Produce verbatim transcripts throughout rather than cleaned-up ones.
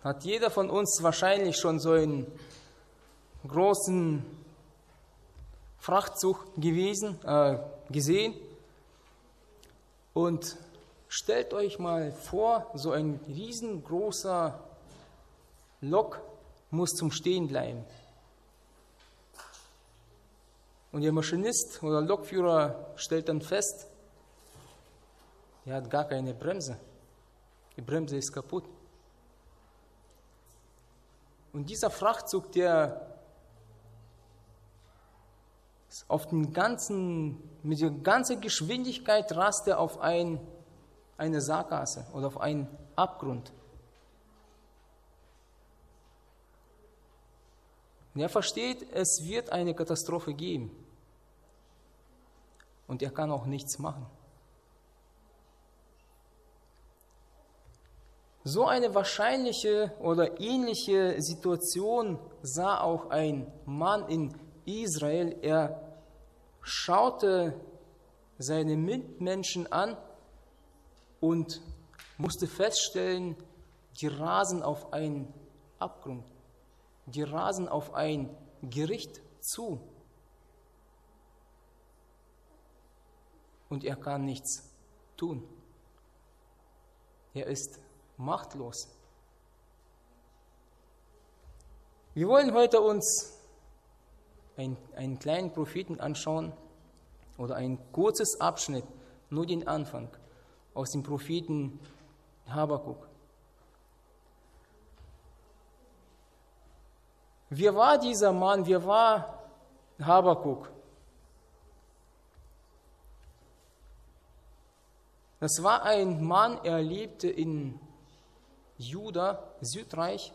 hat jeder von uns wahrscheinlich schon so einen großen Frachtzug gewesen, äh, gesehen. Und stellt euch mal vor, so ein riesengroßer Lok muss zum Stehen bleiben. Und der Maschinist oder Lokführer stellt dann fest, er hat gar keine Bremse. Die Bremse ist kaputt. Und dieser Frachtzug, der auf den ganzen, mit der ganzen Geschwindigkeit rast er auf ein, eine Sackgasse oder auf einen Abgrund. Und er versteht, es wird eine Katastrophe geben. Und er kann auch nichts machen. So eine wahrscheinliche oder ähnliche Situation sah auch ein Mann in Israel. Er schaute seine Mitmenschen an und musste feststellen, die rasen auf einen Abgrund, die rasen auf ein Gericht zu. Und er kann nichts tun. Er ist machtlos. Wir wollen heute uns einen, einen kleinen Propheten anschauen oder ein kurzes Abschnitt, nur den Anfang, aus dem Propheten Habakuk. Wer war dieser Mann? Wer war Habakuk? Das war ein Mann, er lebte in Juda, Südreich.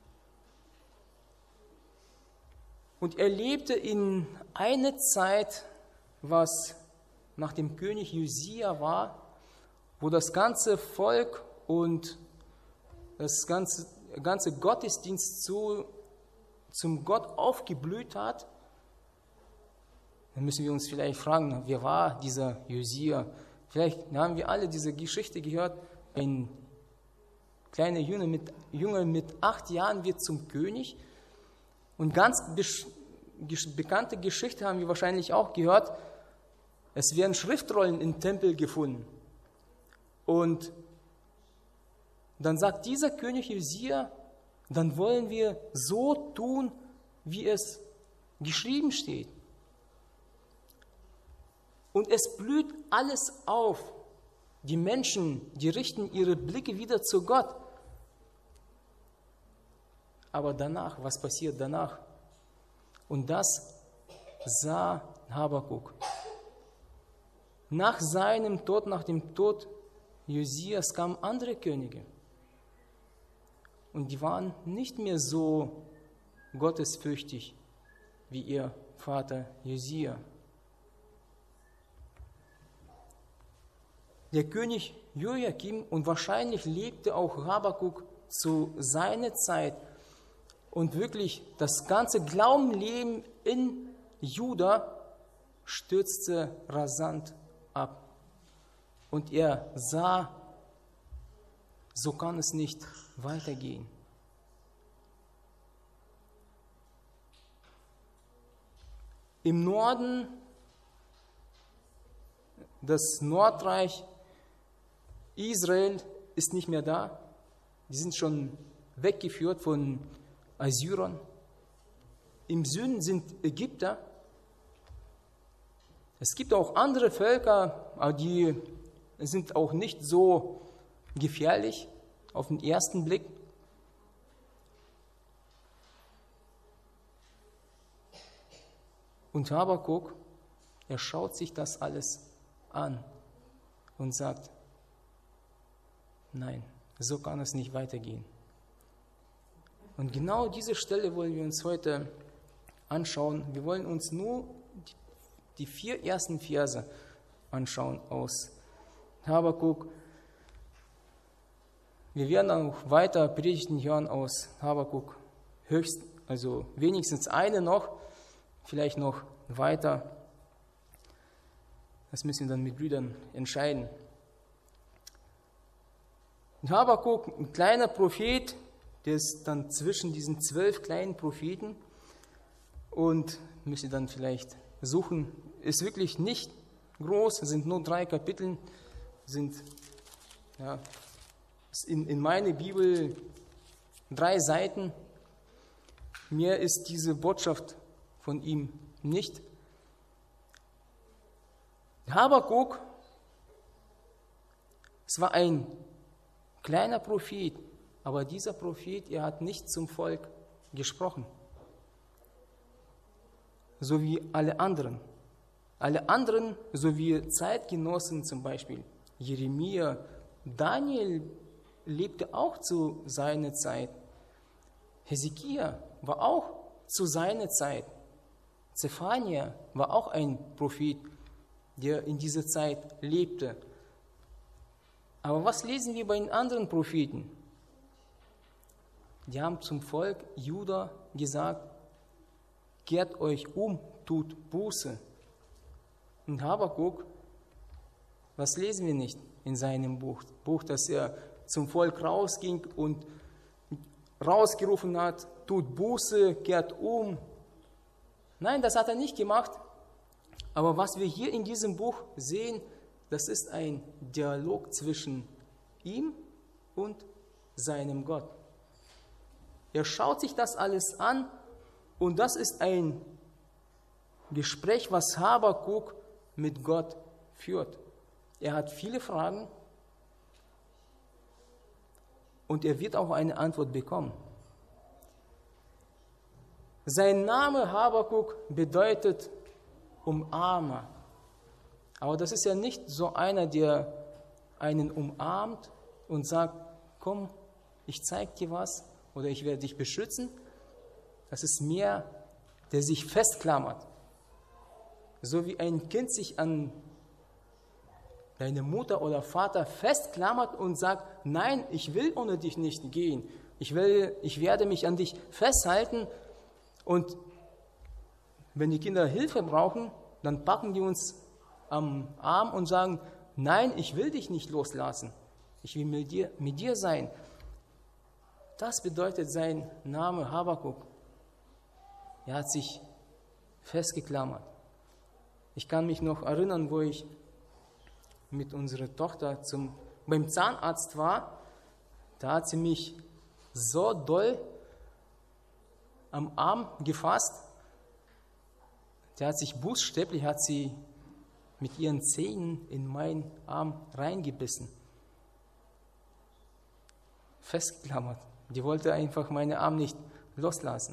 Und er lebte in einer Zeit, was nach dem König Josia war, wo das ganze Volk und das ganze, ganze Gottesdienst zu, zum Gott aufgeblüht hat. Dann müssen wir uns vielleicht fragen, wer war dieser Josia? Vielleicht haben wir alle diese Geschichte gehört, ein kleiner Junge mit, Junge mit acht Jahren wird zum König. Und ganz bekannte Geschichte haben wir wahrscheinlich auch gehört, es werden Schriftrollen im Tempel gefunden. Und dann sagt dieser König Josia, dann wollen wir so tun, wie es geschrieben steht. Und es blüht alles auf. Die Menschen, die richten ihre Blicke wieder zu Gott. Aber danach, was passiert danach? Und das sah Habakuk. Nach seinem Tod, nach dem Tod Josias kamen andere Könige. Und die waren nicht mehr so gottesfürchtig wie ihr Vater Josia. Der König Joachim, und wahrscheinlich lebte auch Habakuk zu seiner Zeit, und wirklich das ganze Glaubenleben in Juda stürzte rasant ab. Und er sah, so kann es nicht weitergehen. Im Norden, das Nordreich Israel ist nicht mehr da. Die sind schon weggeführt von Assyrern. Im Süden sind Ägypter. Es gibt auch andere Völker, aber die sind auch nicht so gefährlich auf den ersten Blick. Und Habakuk, er schaut sich das alles an und sagt, nein, so kann es nicht weitergehen. Und genau diese Stelle wollen wir uns heute anschauen. Wir wollen uns nur die vier ersten Verse anschauen aus Habakuk. Wir werden auch weiter Predigten hören aus Habakuk. Höchst, also wenigstens eine noch, vielleicht noch weiter. Das müssen wir dann mit Brüdern entscheiden. Und Habakuk, ein kleiner Prophet, der ist dann zwischen diesen zwölf kleinen Propheten und müsst ihr dann vielleicht suchen. Ist wirklich nicht groß, sind nur drei Kapitel, sind ja, in, in meiner Bibel drei Seiten. Mehr ist diese Botschaft von ihm nicht. Habakuk, es war ein kleiner Prophet, aber dieser Prophet, er hat nicht zum Volk gesprochen, so wie alle anderen. Alle anderen, so wie Zeitgenossen zum Beispiel, Jeremia, Daniel lebte auch zu seiner Zeit. Hesekia war auch zu seiner Zeit. Zephania war auch ein Prophet, der in dieser Zeit lebte. Aber was lesen wir bei den anderen Propheten? Die haben zum Volk Juda gesagt, kehrt euch um, tut Buße. Und Habakuk, was lesen wir nicht in seinem Buch? Buch, dass er zum Volk rausging und rausgerufen hat, tut Buße, kehrt um. Nein, das hat er nicht gemacht. Aber was wir hier in diesem Buch sehen, das ist ein Dialog zwischen ihm und seinem Gott. Er schaut sich das alles an und das ist ein Gespräch, was Habakuk mit Gott führt. Er hat viele Fragen und er wird auch eine Antwort bekommen. Sein Name Habakuk bedeutet Umarmer. Aber das ist ja nicht so einer, der einen umarmt und sagt, komm, ich zeig dir was oder ich werde dich beschützen. Das ist mehr, der sich festklammert. So wie ein Kind sich an deine Mutter oder Vater festklammert und sagt, nein, ich will ohne dich nicht gehen. Ich, will, ich werde mich an dich festhalten. Und wenn die Kinder Hilfe brauchen, dann packen die uns am Arm und sagen, nein, ich will dich nicht loslassen. Ich will mit dir, mit dir sein. Das bedeutet sein Name Habakuk. Er hat sich festgeklammert. Ich kann mich noch erinnern, wo ich mit unserer Tochter zum, beim Zahnarzt war. Da hat sie mich so doll am Arm gefasst. Der hat sich buchstäblich, hat sie mit ihren Zähnen in meinen Arm reingebissen. Festgeklammert. Die wollte einfach meinen Arm nicht loslassen.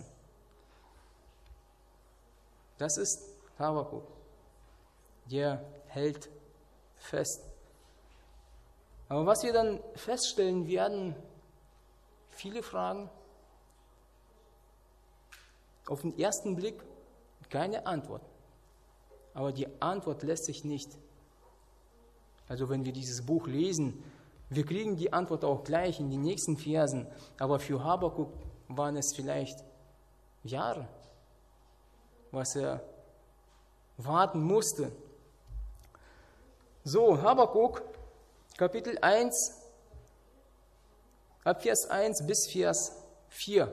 Das ist Habakuk. Der hält fest. Aber was wir dann feststellen werden, viele Fragen, auf den ersten Blick keine Antwort. Aber die Antwort lässt sich nicht. Also wenn wir dieses Buch lesen, wir kriegen die Antwort auch gleich in den nächsten Versen. Aber für Habakuk waren es vielleicht Jahre, was er warten musste. So, Habakuk, Kapitel eins, ab Vers eins bis Vers vier.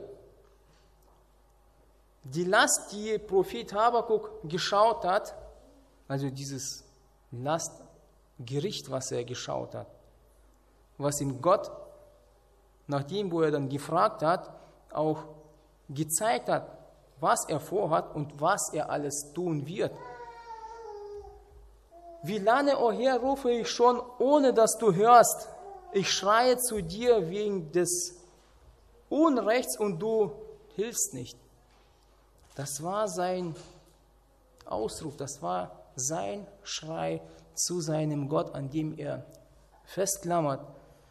Die Last, die Prophet Habakuk geschaut hat, also dieses Lastgericht, was er geschaut hat, was ihm Gott, nachdem, wo er dann gefragt hat, auch gezeigt hat, was er vorhat und was er alles tun wird. Wie lange, o Herr, rufe ich schon, ohne dass du hörst? Ich schreie zu dir wegen des Unrechts und du hilfst nicht. Das war sein Ausruf, das war sein Schrei zu seinem Gott, an dem er festklammert.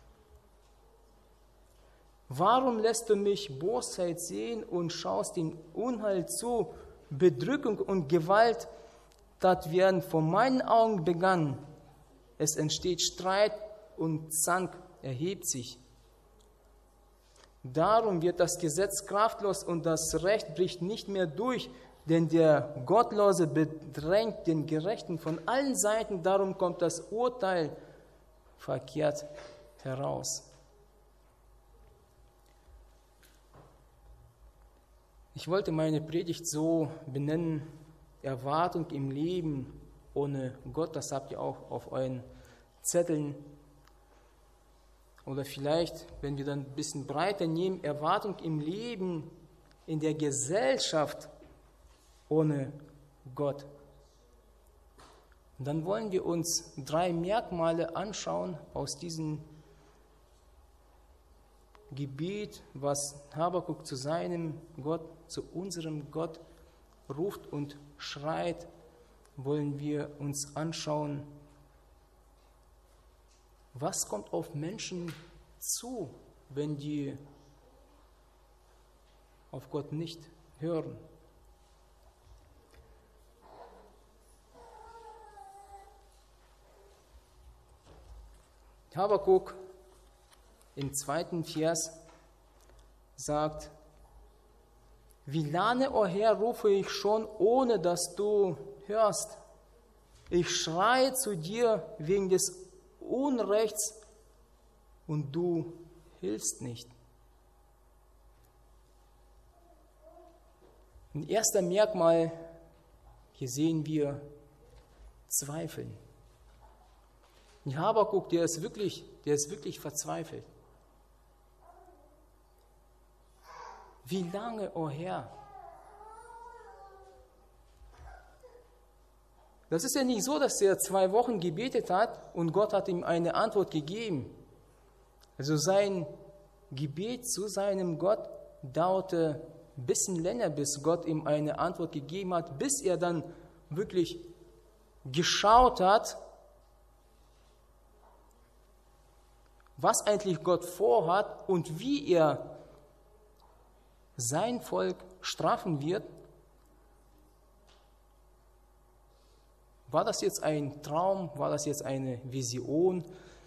Warum lässt du mich Bosheit sehen und schaust dem Unheil zu? Bedrückung und Gewalt, das werden vor meinen Augen begangen. Es entsteht Streit und Zank erhebt sich. Darum wird das Gesetz kraftlos und das Recht bricht nicht mehr durch, denn der Gottlose bedrängt den Gerechten von allen Seiten, darum kommt das Urteil verkehrt heraus. Ich wollte meine Predigt so benennen: Erwartung im Leben ohne Gott. Das habt ihr auch auf euren Zetteln. Oder vielleicht, wenn wir dann ein bisschen breiter nehmen, Erwartung im Leben in der Gesellschaft ohne Gott. Und dann wollen wir uns drei Merkmale anschauen aus diesem Gebet, was Habakuk zu seinem Gott, zu unserem Gott ruft und schreit, wollen wir uns anschauen, was kommt auf Menschen zu, wenn die auf Gott nicht hören. Habakuk im zweiten Vers sagt: Wie lange, o Herr, rufe ich schon, ohne dass du hörst? Ich schreie zu dir wegen des Unrechts und du hilfst nicht. Ein erster Merkmal, hier sehen wir Zweifeln. Und Habakuk, der ist wirklich, der ist wirklich verzweifelt. Wie lange, o Herr? Das ist ja nicht so, dass er zwei Wochen gebetet hat und Gott hat ihm eine Antwort gegeben. Also sein Gebet zu seinem Gott dauerte ein bisschen länger, bis Gott ihm eine Antwort gegeben hat, bis er dann wirklich geschaut hat, was eigentlich Gott vorhat und wie er sein Volk strafen wird. War das jetzt ein Traum? War das jetzt eine Vision?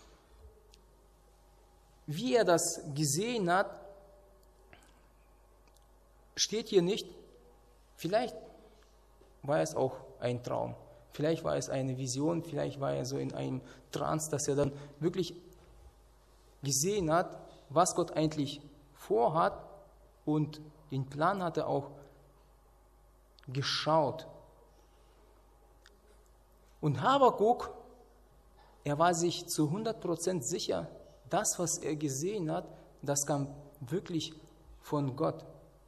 Wie er das gesehen hat, steht hier nicht. Vielleicht war es auch ein Traum. Vielleicht war es eine Vision. Vielleicht war er so in einem Trance, dass er dann wirklich gesehen hat, was Gott eigentlich vorhat, und den Plan hat er auch geschaut. Und Habakuk, er war sich zu hundert Prozent sicher, das, was er gesehen hat, das kam wirklich von Gott.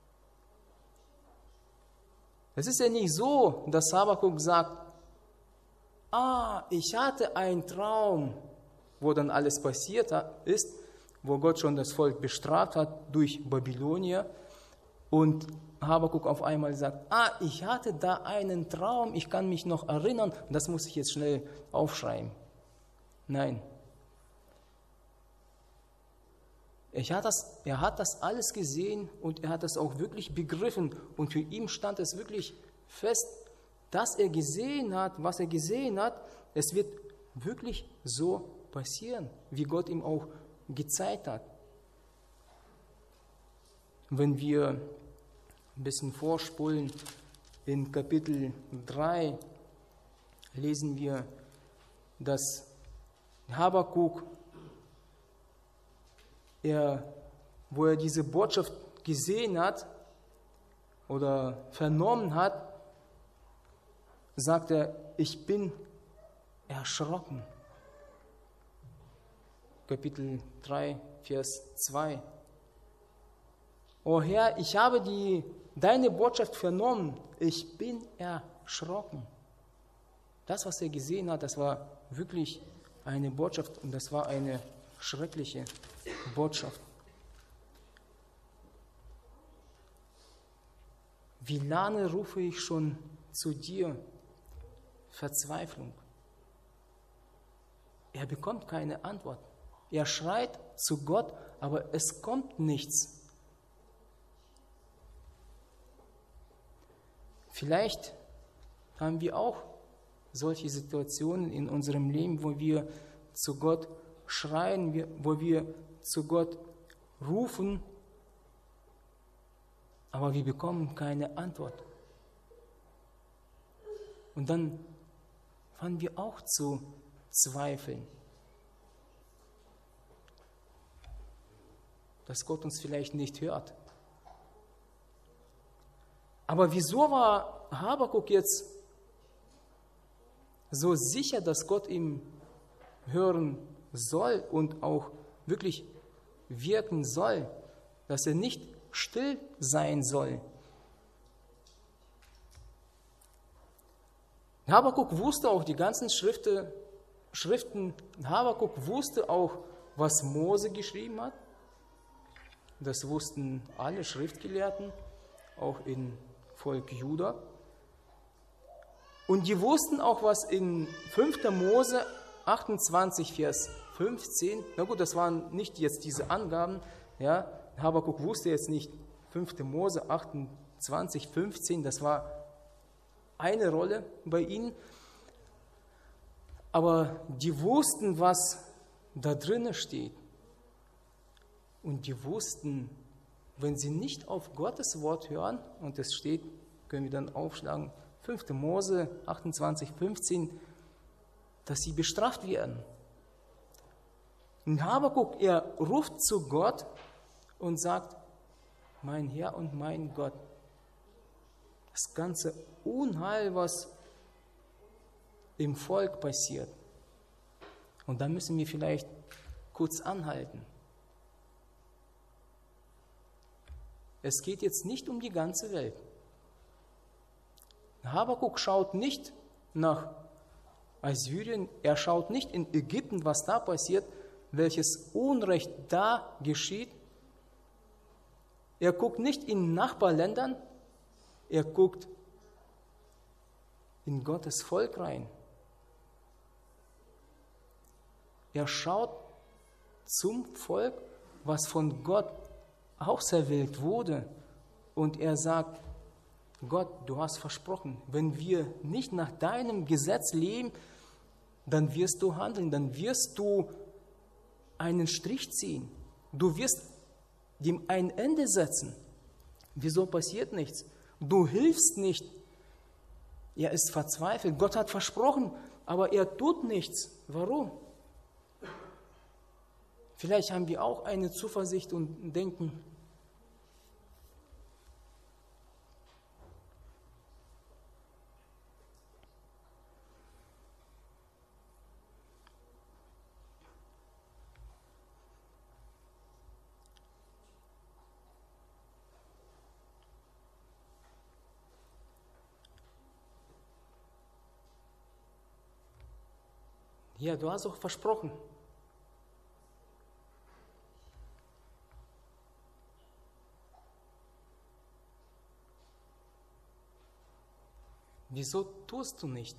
Es ist ja nicht so, dass Habakuk sagt: Ah, ich hatte einen Traum, wo dann alles passiert ist, wo Gott schon das Volk bestraft hat durch Babylonier, und Habakuk auf einmal sagt: Ah, ich hatte da einen Traum, ich kann mich noch erinnern, das muss ich jetzt schnell aufschreiben. Nein. Er hat, das, er hat das alles gesehen und er hat das auch wirklich begriffen, und für ihn stand es wirklich fest, dass er gesehen hat, was er gesehen hat, es wird wirklich so passieren, wie Gott ihm auch gezeigt hat. Wenn wir ein bisschen vorspulen, in Kapitel drei lesen wir, dass Habakuk, er, wo er diese Botschaft gesehen hat oder vernommen hat, sagt er: Ich bin erschrocken. Kapitel drei, Vers zwei. O Herr, ich habe die, deine Botschaft vernommen, ich bin erschrocken. Das, was er gesehen hat, das war wirklich eine Botschaft, und das war eine schreckliche Botschaft. Wie lange rufe ich schon zu dir? Verzweiflung. Er bekommt keine Antwort. Er schreit zu Gott, aber es kommt nichts. Vielleicht haben wir auch solche Situationen in unserem Leben, wo wir zu Gott schreien, wo wir zu Gott rufen, aber wir bekommen keine Antwort. Und dann fangen wir auch zu zweifeln, dass Gott uns vielleicht nicht hört. Aber wieso war Habakuk jetzt so sicher, dass Gott ihm hören soll und auch wirklich wirken soll, dass er nicht still sein soll? Habakuk wusste auch die ganzen Schriften, Schriften. Habakuk wusste auch, was Mose geschrieben hat. Das wussten alle Schriftgelehrten, auch im Volk Juda. Und die wussten auch, was in fünfter Mose achtundzwanzig, Vers fünfzehn, na gut, das waren nicht jetzt diese Angaben, ja, Habakuk wusste jetzt nicht fünfter Mose achtundzwanzig, fünfzehn, das war eine Rolle bei ihnen, aber die wussten, was da drinnen steht. Und die wussten, wenn sie nicht auf Gottes Wort hören, und es steht, können wir dann aufschlagen, fünfter Mose achtundzwanzig, fünfzehn, dass sie bestraft werden. Und Habakuk, er ruft zu Gott und sagt, mein Herr und mein Gott, das ganze Unheil, was im Volk passiert. Und da müssen wir vielleicht kurz anhalten. Es geht jetzt nicht um die ganze Welt. Habakuk schaut nicht nach Assyrien, er schaut nicht in Ägypten, was da passiert, welches Unrecht da geschieht. Er guckt nicht in Nachbarländern, er guckt in Gottes Volk rein. Er schaut zum Volk, was von Gott auserwählt wurde. Und er sagt, Gott, du hast versprochen, wenn wir nicht nach deinem Gesetz leben, dann wirst du handeln, dann wirst du einen Strich ziehen. Du wirst dem ein Ende setzen. Wieso passiert nichts? Du hilfst nicht. Er ist verzweifelt. Gott hat versprochen, aber er tut nichts. Warum? Vielleicht haben wir auch eine Zuversicht und denken, ja, du hast auch versprochen. Wieso tust du nicht?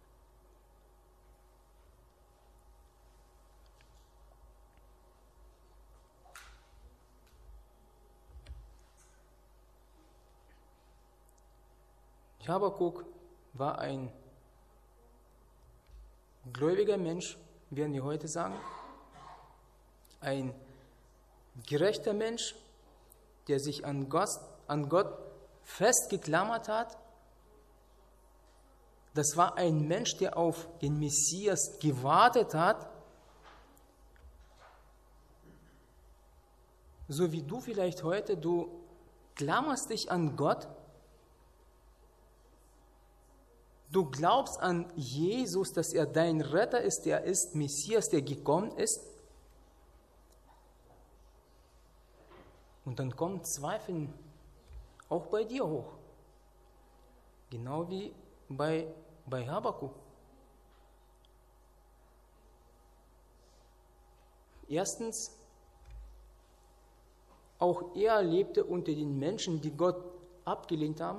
Habakuk war ein gläubiger Mensch, werden wir heute sagen, ein gerechter Mensch, der sich an Gott, an Gott festgeklammert hat. Das war ein Mensch, der auf den Messias gewartet hat, so wie du vielleicht heute, du klammerst dich an Gott, du glaubst an Jesus, dass er dein Retter ist, der ist Messias, der gekommen ist. Und dann kommen Zweifel auch bei dir hoch. Genau wie bei, bei Habakuk. Erstens, auch er lebte unter den Menschen, die Gott abgelehnt haben.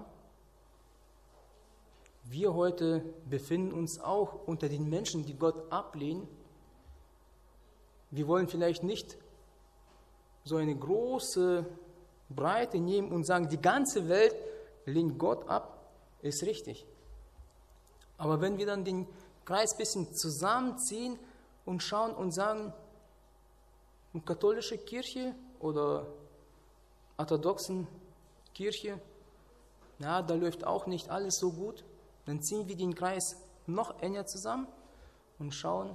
Wir heute befinden uns auch unter den Menschen, die Gott ablehnen. Wir wollen vielleicht nicht so eine große Breite nehmen und sagen, die ganze Welt lehnt Gott ab, ist richtig. Aber wenn wir dann den Kreis ein bisschen zusammenziehen und schauen und sagen, die katholische Kirche oder orthodoxen Kirche, na, da läuft auch nicht alles so gut, dann ziehen wir den Kreis noch enger zusammen und schauen,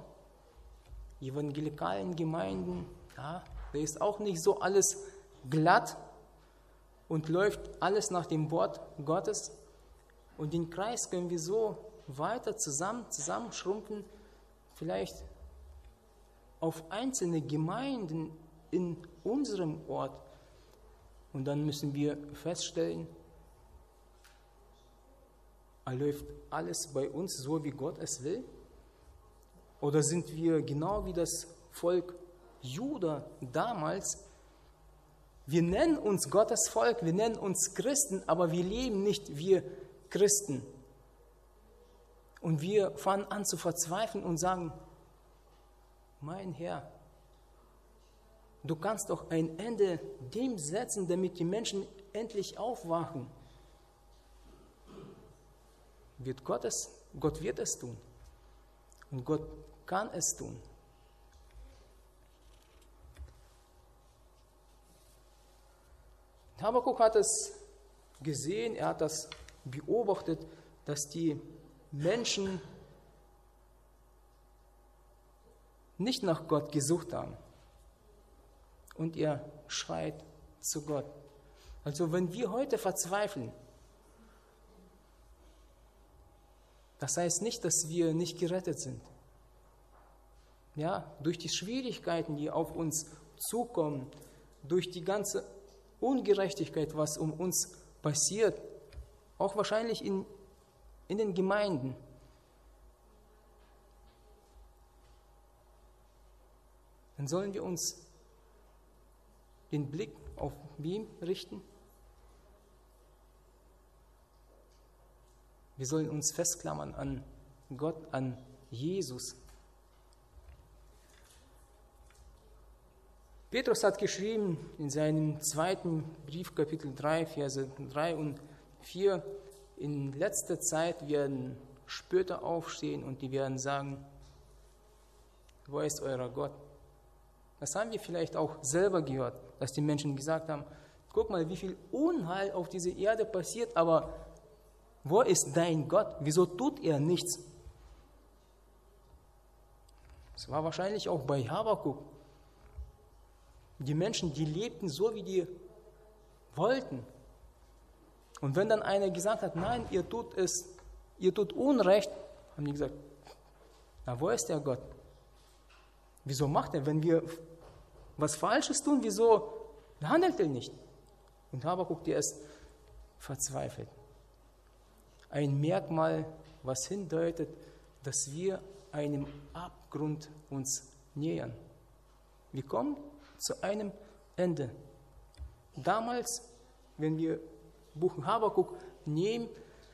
evangelikalen Gemeinden, ja, da ist auch nicht so alles glatt. und läuft alles nach dem Wort Gottes. Und den Kreis können wir so weiter zusammen, zusammenschrumpfen, vielleicht auf einzelne Gemeinden in unserem Ort. Und dann müssen wir feststellen, läuft alles bei uns so, wie Gott es will? Oder sind wir genau wie das Volk Juda damals? Wir nennen uns Gottes Volk, wir nennen uns Christen, aber wir leben nicht wie Christen. Und wir fangen an zu verzweifeln und sagen, mein Herr, du kannst doch ein Ende dem setzen, damit die Menschen endlich aufwachen. Wird Gott es, Gott wird es tun. Und Gott kann es tun. Habakuk hat es gesehen, er hat das beobachtet, dass die Menschen nicht nach Gott gesucht haben. Und er schreit zu Gott. Also wenn wir heute verzweifeln, das heißt nicht, dass wir nicht gerettet sind. Ja, durch die Schwierigkeiten, die auf uns zukommen, durch die ganze Ungerechtigkeit, was um uns passiert, auch wahrscheinlich in, in den Gemeinden. Dann sollen wir uns den Blick auf wen richten? Wir sollen uns festklammern an Gott, an Jesus. Petrus hat geschrieben in seinem zweiten Brief, Kapitel drei, Verse drei und vier, in letzter Zeit werden Spötter aufstehen und die werden sagen, wo ist euer Gott? Das haben wir vielleicht auch selber gehört, dass die Menschen gesagt haben, guck mal, wie viel Unheil auf dieser Erde passiert, aber wo ist dein Gott? Wieso tut er nichts? Das war wahrscheinlich auch bei Habakuk. Die Menschen, die lebten so, wie die wollten. Und wenn dann einer gesagt hat, nein, ihr tut es, ihr tut Unrecht, haben die gesagt, na, wo ist der Gott? Wieso macht er, wenn wir was Falsches tun, wieso handelt er nicht? Und Habakuk, der ist verzweifelt. Ein Merkmal, was hindeutet, dass wir einem Abgrund uns nähern. Wir kommen zu einem Ende. Damals, wenn wir Buch Habakuk nehmen,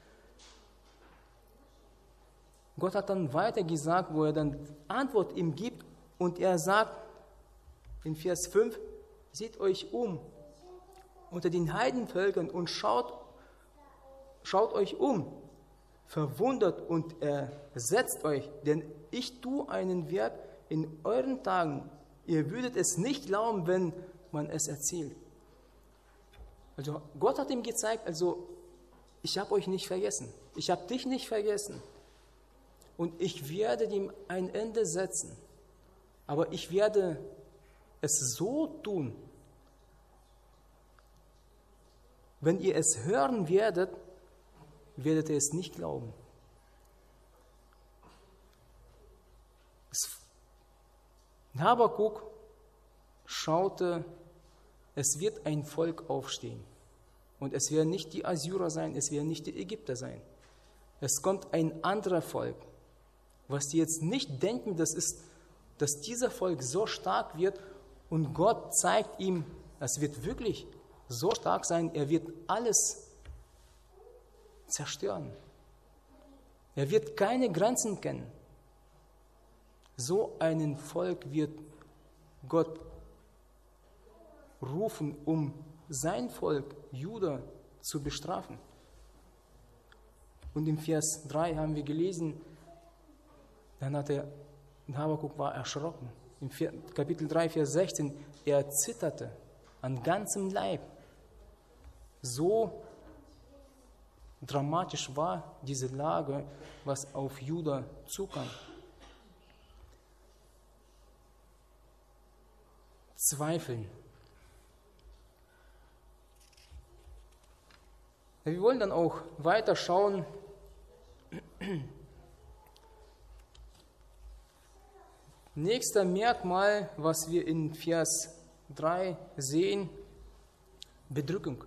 Gott hat dann weiter gesagt, wo er dann Antwort ihm gibt und er sagt in Vers fünf, seht euch um unter den Heidenvölkern und schaut, schaut euch um, verwundert und ersetzt euch, denn ich tue einen Werk in euren Tagen. Ihr würdet es nicht glauben, wenn man es erzählt. Also Gott hat ihm gezeigt, also ich habe euch nicht vergessen. Ich habe dich nicht vergessen. Und ich werde dem ein Ende setzen. Aber ich werde es so tun, wenn ihr es hören werdet, werdet ihr es nicht glauben. Habakuk schaute, es wird ein Volk aufstehen. Und es werden nicht die Assyrer sein, es werden nicht die Ägypter sein. Es kommt ein anderer Volk. Was die jetzt nicht denken, das ist, dass dieser Volk so stark wird und Gott zeigt ihm, es wird wirklich so stark sein, er wird alles zerstören. Er wird keine Grenzen kennen. So einen Volk wird Gott rufen, um sein Volk, Juda, zu bestrafen. Und im Vers drei haben wir gelesen, dann hat er, Habakuk war erschrocken. Im Kapitel drei, Vers sechzehn, er zitterte an ganzem Leib. So dramatisch war diese Lage, was auf Juda zukam. Zweifeln. Wir wollen dann auch weiter schauen. Nächster Merkmal, was wir in Vers drei sehen, Bedrückung.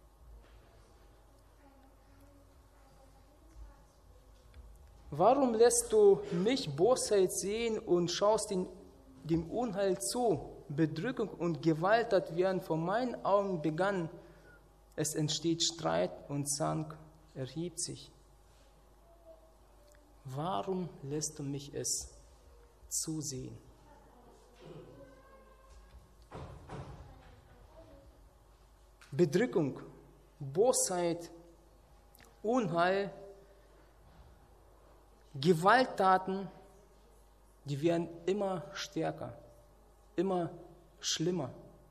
Warum lässt du mich Bosheit sehen und schaust in, dem Unheil zu? Bedrückung und Gewalttat werden vor meinen Augen begangen. Es entsteht Streit und Zank erhebt sich. Warum lässt du mich es zusehen? Bedrückung, Bosheit, Unheil, Gewalttaten, die werden immer stärker, immer schlimmer.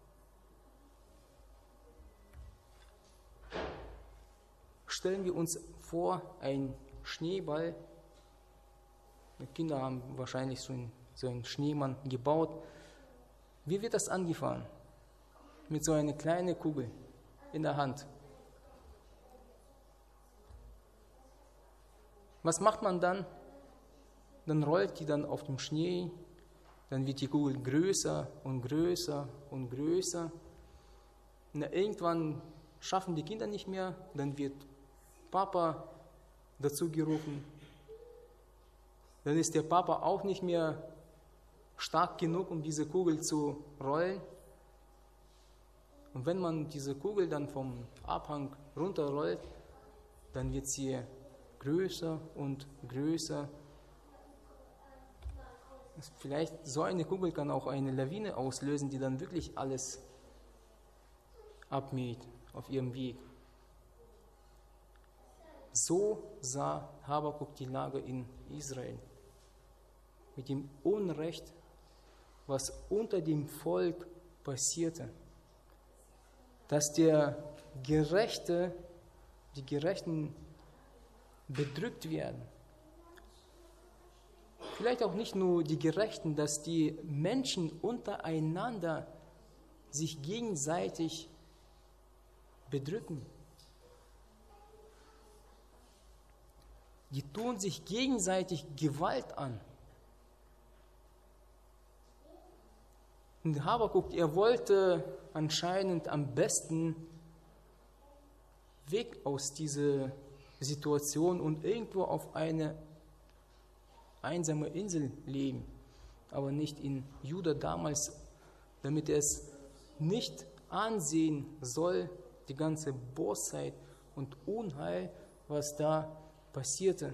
Stellen wir uns vor, ein Schneeball. Die Kinder haben wahrscheinlich so einen, so einen Schneemann gebaut. Wie wird das angefahren? Mit so einer kleinen Kugel in der Hand. Was macht man dann? Dann rollt die dann auf dem Schnee, dann wird die Kugel größer und größer und größer. Na, irgendwann schaffen die Kinder nicht mehr, dann wird Papa dazu gerufen. Dann ist der Papa auch nicht mehr stark genug, um diese Kugel zu rollen. Und wenn man diese Kugel dann vom Abhang runterrollt, dann wird sie größer und größer. Vielleicht so eine Kugel kann auch eine Lawine auslösen, die dann wirklich alles abmäht auf ihrem Weg. So sah Habakuk die Lage in Israel. Mit dem Unrecht, was unter dem Volk passierte. Dass der Gerechte, die Gerechten bedrückt werden. Vielleicht auch nicht nur die Gerechten, dass die Menschen untereinander sich gegenseitig bedrücken. Die tun sich gegenseitig Gewalt an. Und Habakuk, er wollte anscheinend am besten weg aus dieser Situation und irgendwo auf eine einsame Insel leben, aber nicht in Juda damals, damit er es nicht ansehen soll, die ganze Bosheit und Unheil, was da passierte.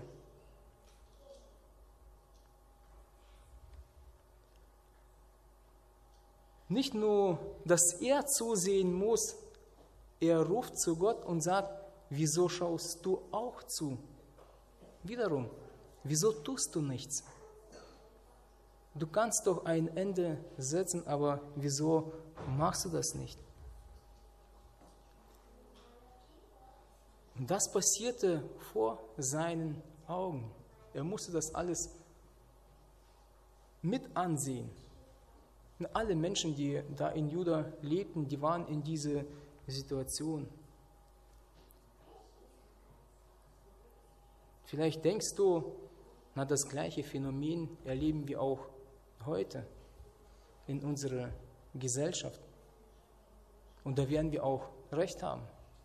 Nicht nur, dass er zusehen muss, er ruft zu Gott und sagt, wieso schaust du auch zu? Wiederum, wieso tust du nichts? Du kannst doch ein Ende setzen, aber wieso machst du das nicht? Und das passierte vor seinen Augen. Er musste das alles mit ansehen. Und alle Menschen, die da in Juda lebten, die waren in dieser Situation. Vielleicht denkst du, na, das gleiche Phänomen erleben wir auch heute in unserer Gesellschaft. Und da werden wir auch recht haben.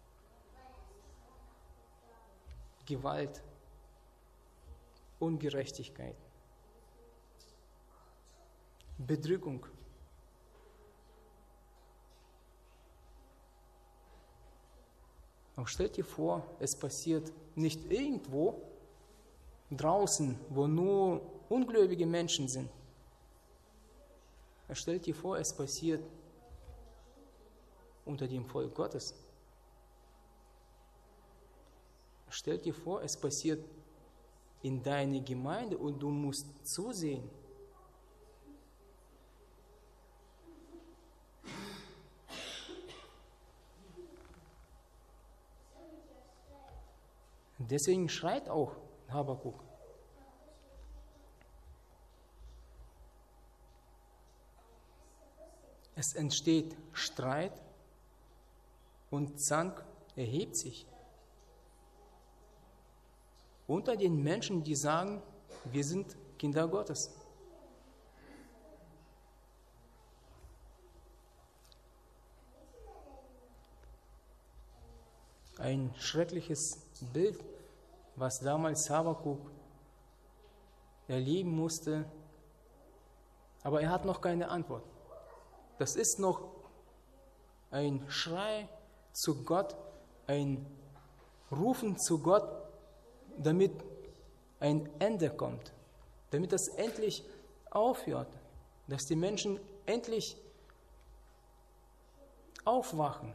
Gewalt, Ungerechtigkeit, Bedrückung. Aber stell dir vor, es passiert nicht irgendwo draußen, wo nur ungläubige Menschen sind. Stell dir vor, es passiert unter dem Volk Gottes. Stell dir vor, es passiert in deiner Gemeinde und du musst zusehen. Deswegen schreit auch Habakuk. Es entsteht Streit und Zank erhebt sich. unter den Menschen, die sagen, wir sind Kinder Gottes. Ein schreckliches Bild, was damals Habakuk erleben musste, aber er hat noch keine Antwort. Das ist noch ein Schrei zu Gott, ein Rufen zu Gott, damit ein Ende kommt, damit das endlich aufhört, dass die Menschen endlich aufwachen.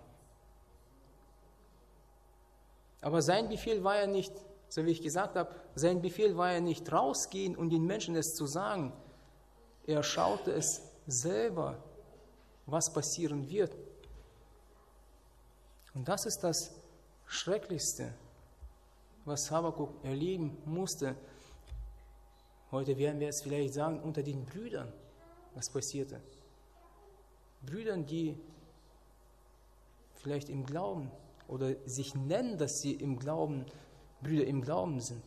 Aber sein Befehl war ja nicht, so wie ich gesagt habe, sein Befehl war ja nicht rausgehen und den Menschen es zu sagen. Er schaute es selber, was passieren wird. Und das ist das Schrecklichste, was Habakuk erleben musste. Heute werden wir es vielleicht sagen, unter den Brüdern, was passierte. Brüdern, die vielleicht im Glauben oder sich nennen, dass sie im Glauben, Brüder im Glauben sind.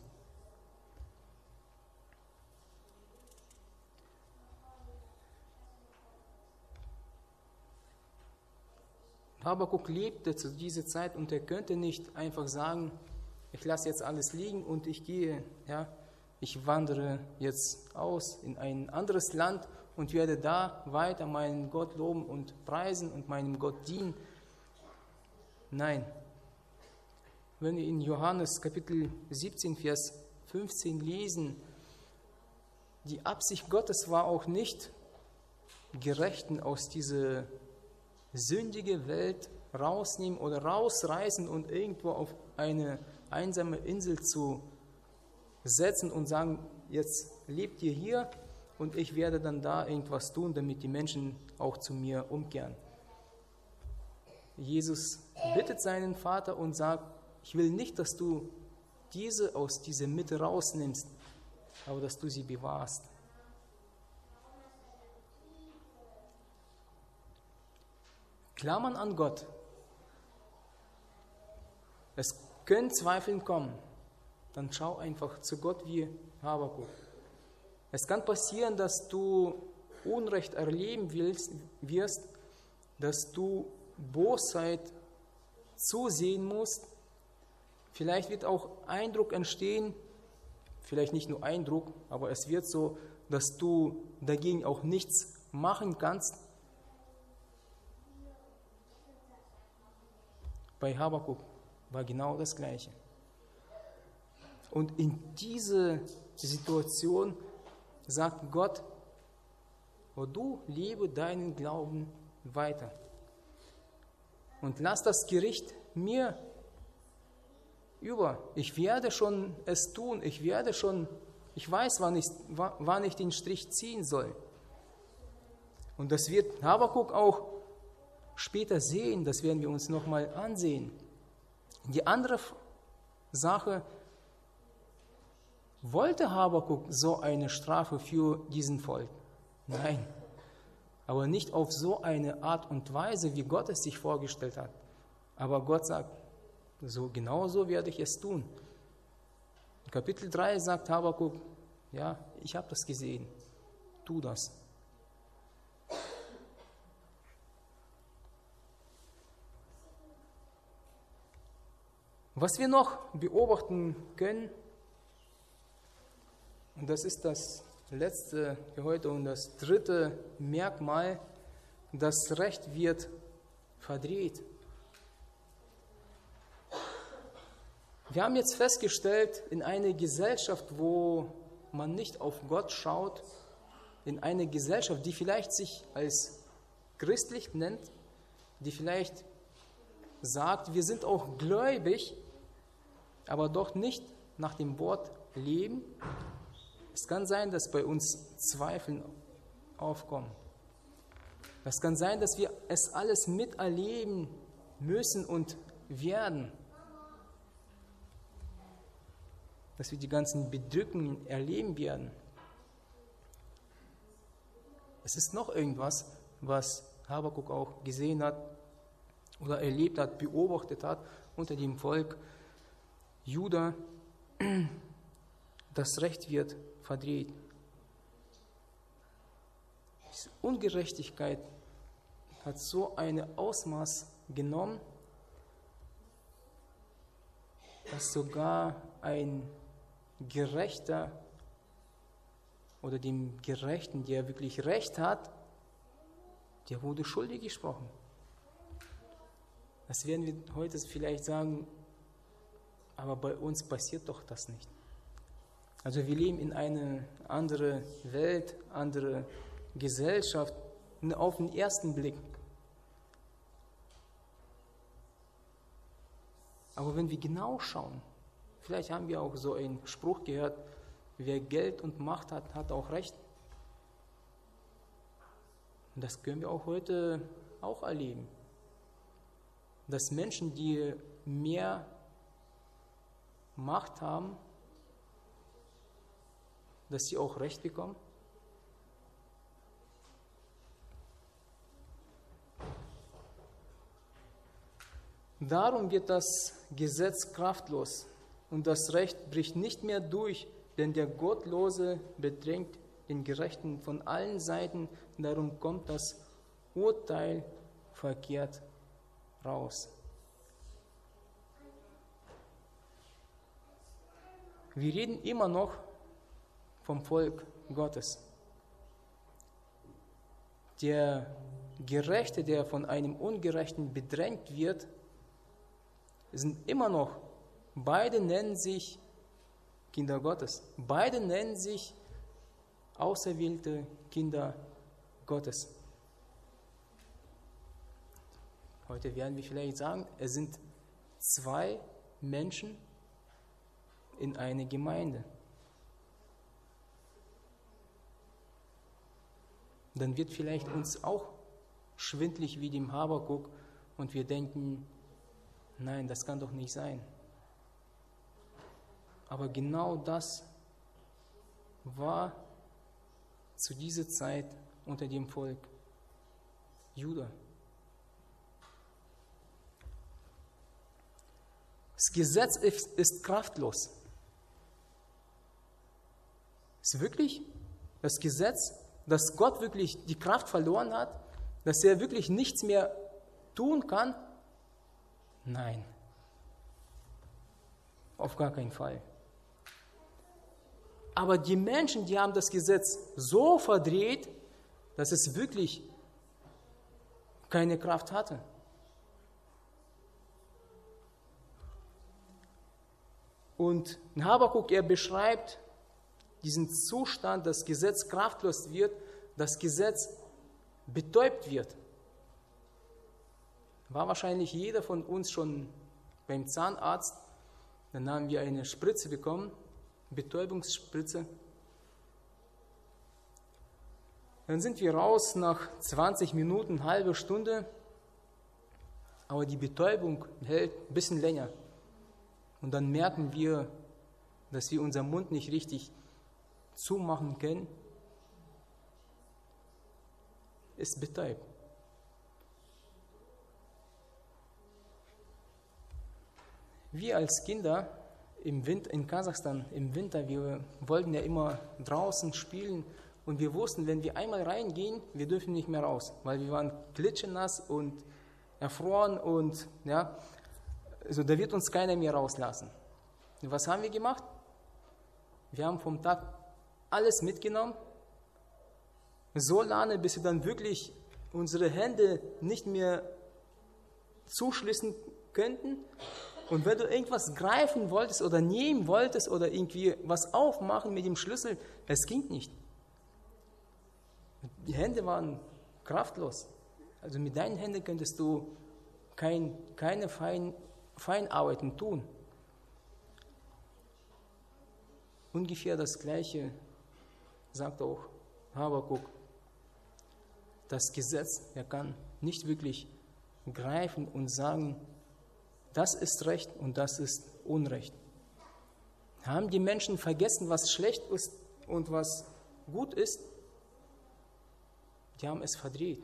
Habakuk lebte zu dieser Zeit und er könnte nicht einfach sagen, ich lasse jetzt alles liegen und ich gehe, ja, ich wandere jetzt aus in ein anderes Land und werde da weiter meinen Gott loben und preisen und meinem Gott dienen. Nein. Wenn wir in Johannes Kapitel siebzehn, Vers fünfzehn lesen, die Absicht Gottes war auch nicht, Gerechten aus dieser sündige Welt rausnehmen oder rausreißen und irgendwo auf eine einsame Insel zu setzen und sagen, jetzt lebt ihr hier und ich werde dann da irgendwas tun, damit die Menschen auch zu mir umkehren. Jesus bittet seinen Vater und sagt, ich will nicht, dass du diese aus dieser Mitte rausnimmst, aber dass du sie bewahrst. Klammern an Gott. Es können Zweifel kommen. Dann schau einfach zu Gott wie Habakuk. Es kann passieren, dass du Unrecht erleben willst, wirst, dass du Bosheit zusehen musst. Vielleicht wird auch Eindruck entstehen, vielleicht nicht nur Eindruck, aber es wird so, dass du dagegen auch nichts machen kannst. Bei Habakuk war genau das Gleiche. Und in dieser Situation sagt Gott, oh, du lebe deinen Glauben weiter. Und lass das Gericht mir über. Ich werde schon es tun. Ich werde schon, ich weiß, wann ich, wann ich den Strich ziehen soll. Und das wird Habakuk auch später sehen. Das werden wir uns nochmal ansehen. Die andere Sache, wollte Habakuk so eine Strafe für diesen Volk? Nein. Aber nicht auf so eine Art und Weise, wie Gott es sich vorgestellt hat. Aber Gott sagt, so genau so werde ich es tun. In Kapitel drei sagt Habakuk, ja, ich habe das gesehen, tu das. Was wir noch beobachten können, und das ist das letzte für heute und das dritte Merkmal, das Recht wird verdreht. Wir haben jetzt festgestellt, in einer Gesellschaft, wo man nicht auf Gott schaut, in einer Gesellschaft, die vielleicht sich als christlich nennt, die vielleicht sagt, wir sind auch gläubig, aber doch nicht nach dem Wort leben. Es kann sein, dass bei uns Zweifel aufkommen. Es kann sein, dass wir es alles miterleben müssen und werden. Dass wir die ganzen Bedrückungen erleben werden. Es ist noch irgendwas, was Habakuk auch gesehen hat oder erlebt hat, beobachtet hat unter dem Volk Juda. das Recht wird verdreht. Diese Ungerechtigkeit hat so ein Ausmaß genommen, dass sogar ein Gerechter oder dem Gerechten, der wirklich Recht hat, der wurde schuldig gesprochen. Das werden wir heute vielleicht sagen, aber bei uns passiert doch das nicht. Also wir leben in einer anderen Welt, andere Gesellschaft, auf den ersten Blick. Aber wenn wir genau schauen, vielleicht haben wir auch so einen Spruch gehört, wer Geld und Macht hat, hat auch Recht. Und das können wir auch heute auch erleben. Dass Menschen, die mehr Macht haben, dass sie auch Recht bekommen. Darum wird das Gesetz kraftlos und das Recht bricht nicht mehr durch, denn der Gottlose bedrängt den Gerechten von allen Seiten, darum kommt das Urteil verkehrt raus. Wir reden immer noch vom Volk Gottes. Der Gerechte, der von einem Ungerechten bedrängt wird, sind immer noch, beide nennen sich Kinder Gottes. Beide nennen sich auserwählte Kinder Gottes. Heute werden wir vielleicht sagen, es sind zwei Menschen in einer Gemeinde. Dann wird vielleicht uns auch schwindlig wie dem Habakuk und wir denken, nein, das kann doch nicht sein. Aber genau das war zu dieser Zeit unter dem Volk Juda. Das Gesetz ist, ist kraftlos. Ist wirklich das Gesetz, dass Gott wirklich die Kraft verloren hat, dass er wirklich nichts mehr tun kann? Nein, auf gar keinen Fall. Aber die Menschen, die haben das Gesetz so verdreht, dass es wirklich keine Kraft hatte. Und Habakuk, er beschreibt diesen Zustand, dass das Gesetz kraftlos wird, das Gesetz betäubt wird. War wahrscheinlich jeder von uns schon beim Zahnarzt, dann haben wir eine Spritze bekommen, Betäubungsspritze. Dann sind wir raus nach zwanzig Minuten, halbe Stunde, aber die Betäubung hält ein bisschen länger. Und dann merken wir, dass wir unseren Mund nicht richtig zumachen können. Ist betäubt. Wir als Kinder im Winter, in Kasachstan im Winter, wir wollten ja immer draußen spielen und wir wussten, wenn wir einmal reingehen, wir dürfen nicht mehr raus, weil wir waren klitschenass und erfroren und ja, also da wird uns keiner mehr rauslassen. Und was haben wir gemacht? Wir haben vom Tag alles mitgenommen, so lange, bis wir dann wirklich unsere Hände nicht mehr zuschließen könnten. Und wenn du irgendwas greifen wolltest oder nehmen wolltest oder irgendwie was aufmachen mit dem Schlüssel, es ging nicht. Die Hände waren kraftlos. Also mit deinen Händen könntest du kein, keine Fein, Feinarbeiten tun. Ungefähr das Gleiche sagt auch Habakuk. Das Gesetz, er kann nicht wirklich greifen und sagen, das ist Recht und das ist Unrecht. Haben die Menschen vergessen, was schlecht ist und was gut ist? Die haben es verdreht.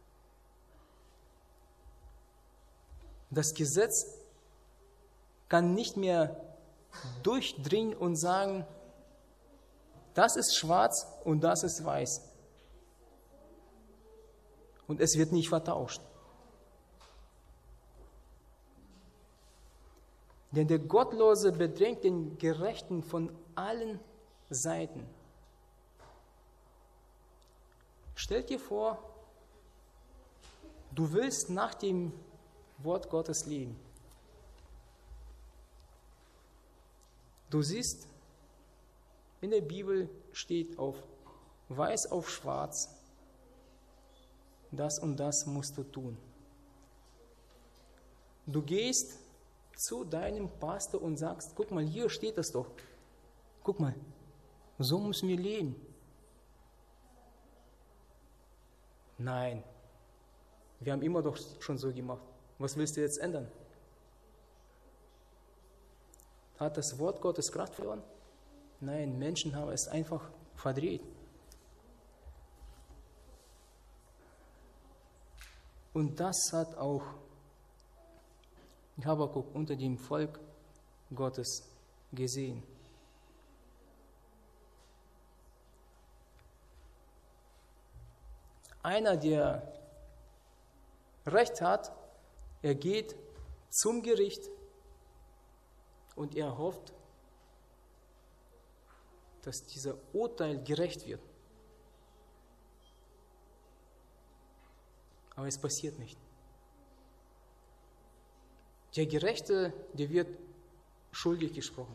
Das Gesetz kann nicht mehr durchdringen und sagen, das ist schwarz und das ist weiß. Und es wird nicht vertauscht. Denn der Gottlose bedrängt den Gerechten von allen Seiten. Stell dir vor, du willst nach dem Wort Gottes leben. Du siehst, in der Bibel steht auf weiß auf schwarz, das und das musst du tun. Du gehst zu deinem Pastor und sagst, guck mal, hier steht das doch. Guck mal, so müssen wir leben. Nein, wir haben immer doch schon so gemacht. Was willst du jetzt ändern? Hat das Wort Gottes Kraft verloren? Nein, Menschen haben es einfach verdreht. Und das hat auch Habakuk unter dem Volk Gottes gesehen. Einer, der Recht hat, er geht zum Gericht und er hofft, dass dieser Urteil gerecht wird. Aber es passiert nicht. Der Gerechte, der wird schuldig gesprochen.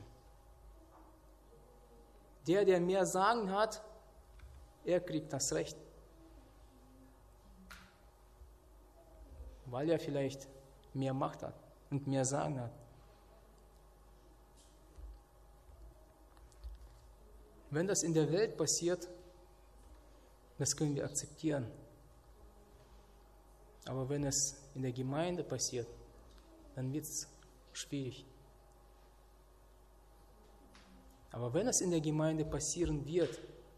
Der, der mehr Sagen hat, er kriegt das Recht. Weil er vielleicht mehr Macht hat und mehr Sagen hat. Wenn das in der Welt passiert, das können wir akzeptieren. Aber wenn es in der Gemeinde passiert, dann wird es schwierig. Aber wenn es in der Gemeinde passieren wird,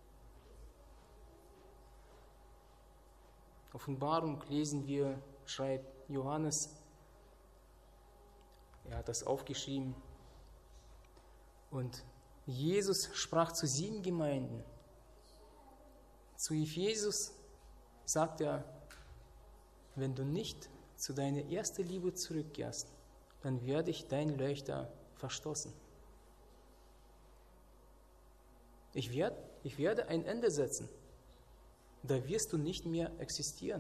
Offenbarung lesen wir, schreibt Johannes, er hat das aufgeschrieben, und Jesus sprach zu sieben Gemeinden. Zu Ephesus sagt er, wenn du nicht zu deiner ersten Liebe zurückkehrst, dann werde ich deinen Leuchter verstoßen. Ich werde, ich werde ein Ende setzen. Da wirst du nicht mehr existieren.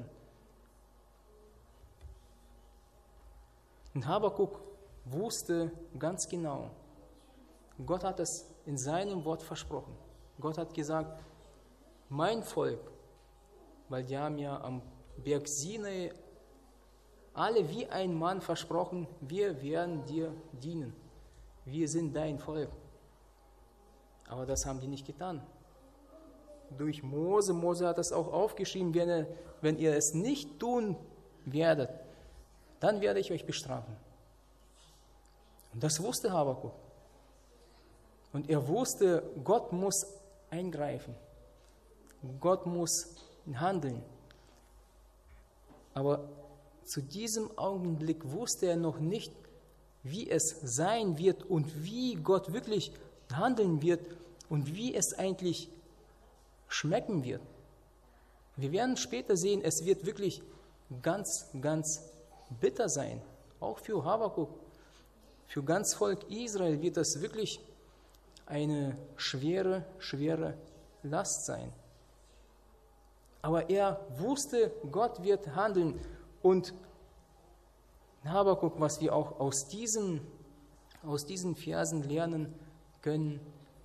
Und Habakuk wusste ganz genau, Gott hat es in seinem Wort versprochen. Gott hat gesagt, mein Volk, weil die haben ja am Berg Sinai alle wie ein Mann versprochen, wir werden dir dienen. Wir sind dein Volk. Aber das haben die nicht getan. Durch Mose, Mose hat das auch aufgeschrieben, wenn ihr, wenn ihr es nicht tun werdet, dann werde ich euch bestrafen. Und das wusste Habakuk. Und er wusste, Gott muss eingreifen. Gott muss handeln. Aber zu diesem Augenblick wusste er noch nicht, wie es sein wird und wie Gott wirklich handeln wird und wie es eigentlich schmecken wird. Wir werden später sehen, es wird wirklich ganz, ganz bitter sein. Auch für Habakuk, für ganz Volk Israel wird das wirklich eine schwere, schwere Last sein. Aber er wusste, Gott wird handeln. Und Habakuk, was wir auch aus diesen, aus diesen Versen lernen können,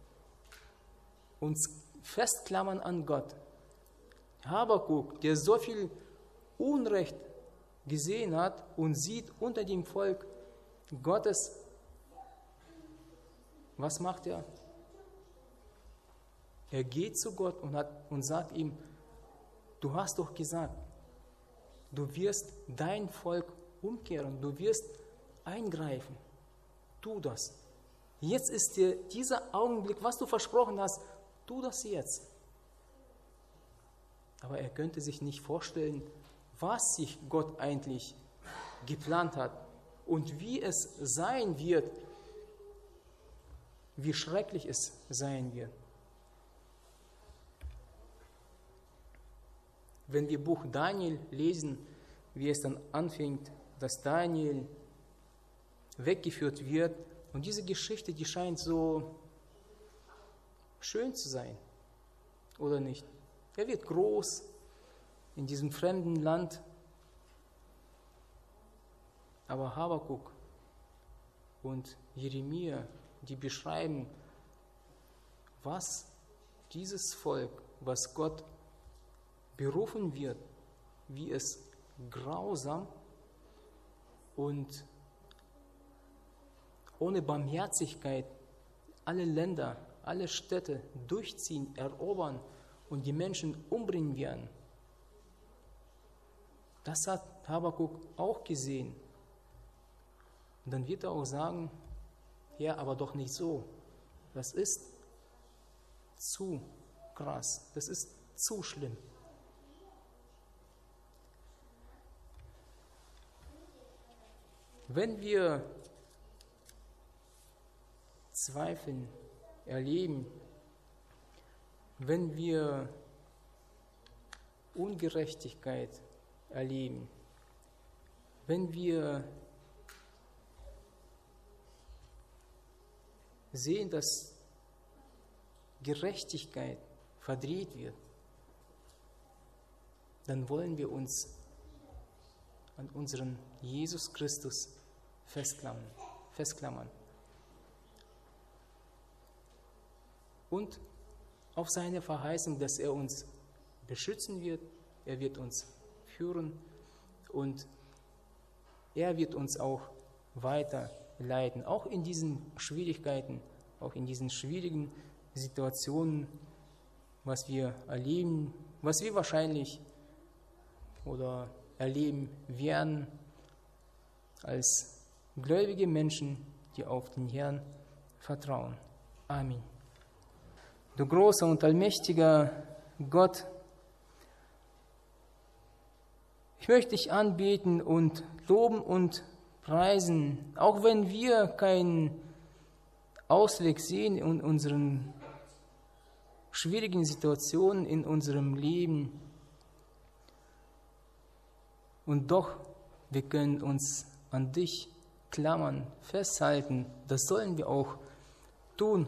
uns festklammern an Gott. Habakuk, der so viel Unrecht gesehen hat und sieht unter dem Volk Gottes, was macht er? Er geht zu Gott und, hat, und sagt ihm, du hast doch gesagt, du wirst dein Volk umkehren, du wirst eingreifen. Tu das. Jetzt ist dir dieser Augenblick, was du versprochen hast, tu das jetzt. Aber er könnte sich nicht vorstellen, was sich Gott eigentlich geplant hat und wie es sein wird, wie schrecklich es sein wird. wenn wir Buch Daniel lesen, wie es dann anfängt, dass Daniel weggeführt wird. Und diese Geschichte, die scheint so schön zu sein, oder nicht? Er wird groß in diesem fremden Land. Aber Habakuk und Jeremia, die beschreiben, was dieses Volk, was Gott berufen wird, wie es grausam und ohne Barmherzigkeit alle Länder, alle Städte durchziehen, erobern und die Menschen umbringen werden. Das hat Habakuk auch gesehen. Und dann wird er auch sagen, ja, aber doch nicht so. Das ist zu krass, das ist zu schlimm. Wenn wir Zweifeln erleben, wenn wir Ungerechtigkeit erleben, wenn wir sehen, dass Gerechtigkeit verdreht wird, dann wollen wir uns an unseren Jesus Christus festklammern. festklammern. Und auf seine Verheißung, dass er uns beschützen wird, er wird uns führen und er wird uns auch weiterleiten, auch in diesen Schwierigkeiten, auch in diesen schwierigen Situationen, was wir erleben, was wir wahrscheinlich oder erleben werden als gläubige Menschen, die auf den Herrn vertrauen. Amen. Du großer und allmächtiger Gott, ich möchte dich anbeten und loben und preisen, auch wenn wir keinen Ausweg sehen in unseren schwierigen Situationen in unserem Leben. Und doch, wir können uns an dich klammern, festhalten. Das sollen wir auch tun.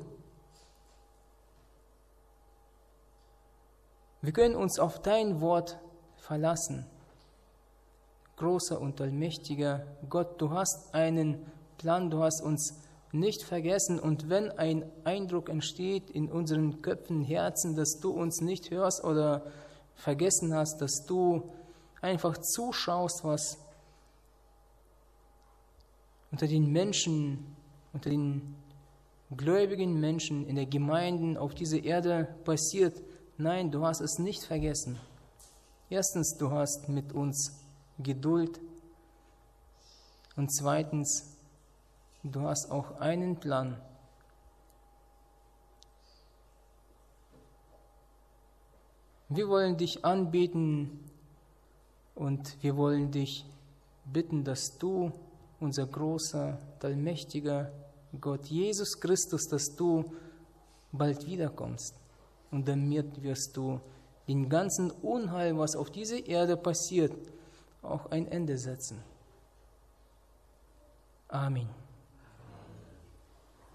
Wir können uns auf dein Wort verlassen. Großer und allmächtiger Gott, du hast einen Plan, du hast uns nicht vergessen. Und wenn ein Eindruck entsteht in unseren Köpfen, Herzen, dass du uns nicht hörst oder vergessen hast, dass du einfach zuschaust, was unter den Menschen, unter den gläubigen Menschen in der Gemeinde auf dieser Erde passiert. Nein, du hast es nicht vergessen. Erstens, du hast mit uns Geduld. Und zweitens, du hast auch einen Plan. Wir wollen dich anbeten und wir wollen dich bitten, dass du, unser großer, allmächtiger Gott, Jesus Christus, dass du bald wiederkommst. Und damit wirst du den ganzen Unheil, was auf dieser Erde passiert, auch ein Ende setzen. Amen.